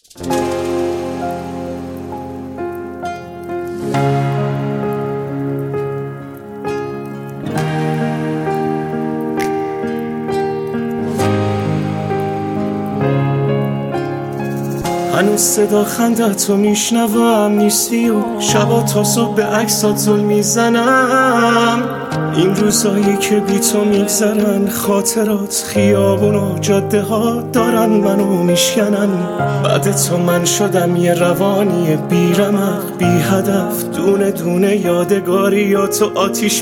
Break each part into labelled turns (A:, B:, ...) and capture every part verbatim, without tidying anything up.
A: هنوز صدا خندتو میشنوم نیستی و شبا تا صبح به عکسات زل میزنم. این روزایی که بی تو میگذرن، خاطرات خیابون و جاده ها دارن منو میشکنن. بعد تو من شدم یه روانی بی رمق بی هدف، دونه دونه یادگاریاتو آتیش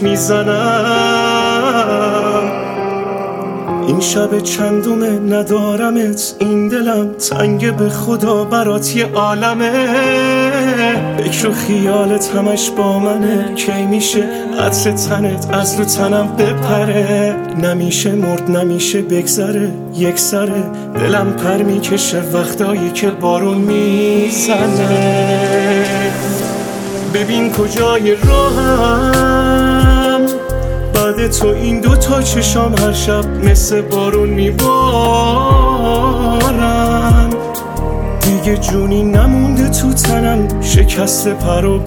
A: میزنم. این شب چندومه ندارمت، این دلم تنگ به خدا برات یه عالمه. فکر و خیالت همش با منه، کی میشه عطر تنت از رو تنم بپره. نمیشه مرد نمیشه بگذره یک سره، دلم پر میکشه وقتایی که بارون میزنه. ببین کجای راهم، بعد تو این دوتا چشام هر شب مثل بارون میبارن. دیگه جونی نمونده تو تنم، شکست پر و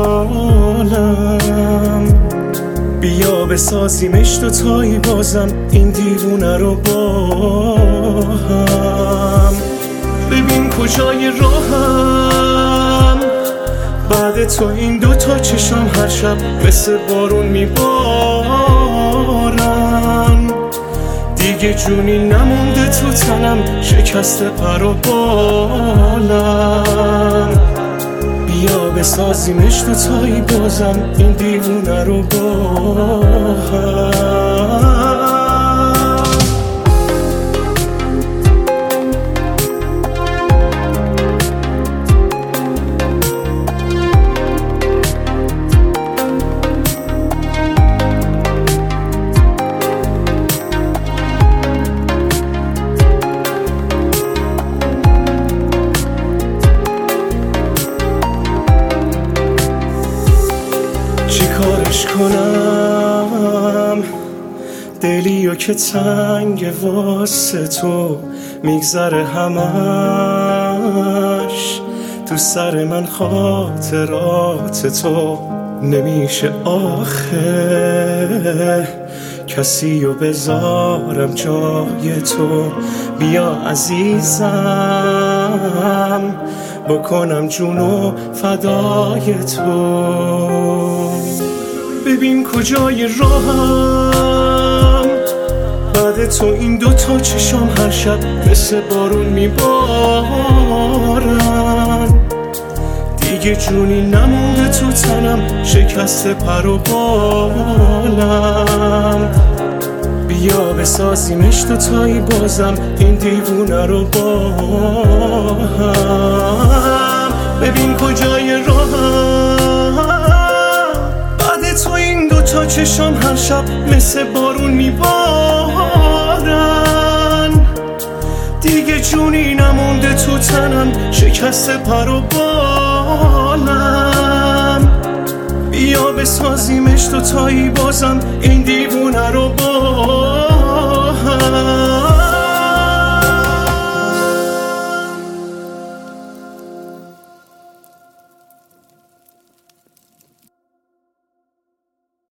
A: بالم. بیا بسازیمش دوتایی بازم این دیوونه رو با هم. ببین کجای راهم، بعد تو این دوتا چشام هر شب مثل بارون میبارن. دیگه جونی نمونده تو تنم، شکست پر و بالم. بیا بسازیمش دوتایی بازم این دیوونه رو با هم. چیکارش کنم دلیو که تنگ واسه تو میگذره همش تو سر من، خاطرات تو نمیشه آخه کسی رو بذارم جای تو. بیا عزیزم بکنم جونو فدای تو. ببین کجای راهم، بعد تو این دوتا چشام هر شب مثل بارون میبارن. دیگه جونی نمونده تو تنم، شکست پر و بالم. بیا بسازیمش دوتایی بازم این دیوونه رو با هم. ببین کجای راهم، بعد تو این دوتا چشام هر شب مثل بارون میبارن. دیگه جونی نمونده تو تنم، شکست پر و بالم. بیا بسازیمش دوتایی بازم این دیوونه رو با